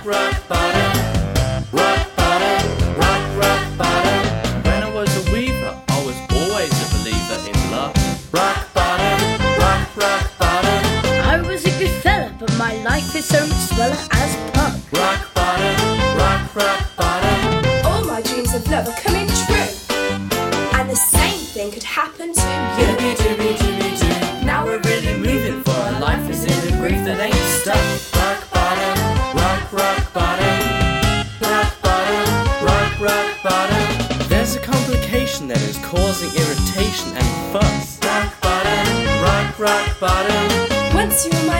rock bottom, rock bottom, rock bottom. When I was a weaver, I was always a believer in love. Rock bottom, rock bottom. I was a good fella, but my life is so much sweller as punk. Rock bottom, rock bottom. All my dreams of love are coming true, and the same thing could happen to you. Dooby dooby dooby doo. Now we're really moving for our life is in a groove that ain't stuck. Rock bottom, rock bottom, rock bottom, rock bottom. There's a complication that is causing irritation and fuss. Rock bottom, rock bottom. Once you were my